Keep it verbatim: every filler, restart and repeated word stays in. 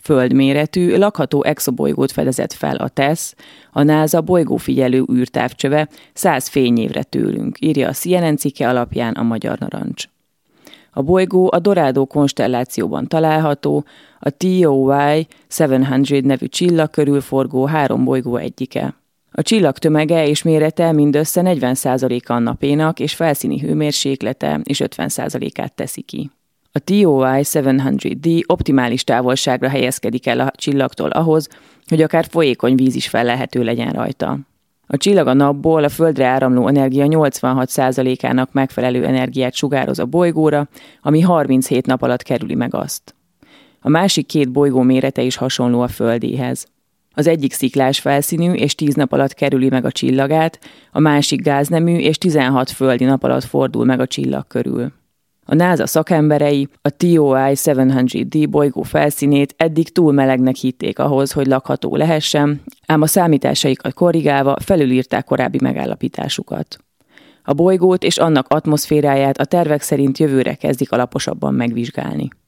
földméretű, lakható exobolygót fedezett fel a TESS, a NASA bolygófigyelő űrtávcsöve száz fényévre tőlünk, írja a C N N cikke alapján a Magyar Narancs. A bolygó a Dorado konstellációban található, a T O Y hétszáz nevű csillag körül forgó három bolygó egyike. A csillag tömege és mérete mindössze negyven százaléka a napénak, és felszíni hőmérséklete is ötven százalékát teszi ki. A T O Y hétszáz D optimális távolságra helyezkedik el a csillagtól ahhoz, hogy akár folyékony víz is fellelhető legyen rajta. A csillag a napból a Földre áramló energia nyolcvanhat százalékának megfelelő energiát sugároz a bolygóra, ami harminchét nap alatt kerüli meg azt. A másik két bolygó mérete is hasonló a Földéhez. Az egyik sziklás felszínű és tíz nap alatt kerüli meg a csillagát, a másik gáznemű és tizenhat földi nap alatt fordul meg a csillag körül. A NASA szakemberei a T O Y hétszáz D bolygó felszínét eddig túl melegnek hitték ahhoz, hogy lakható lehessen, ám a számításaikat korrigálva felülírták korábbi megállapításukat. A bolygót és annak atmoszféráját a tervek szerint jövőre kezdik alaposabban megvizsgálni.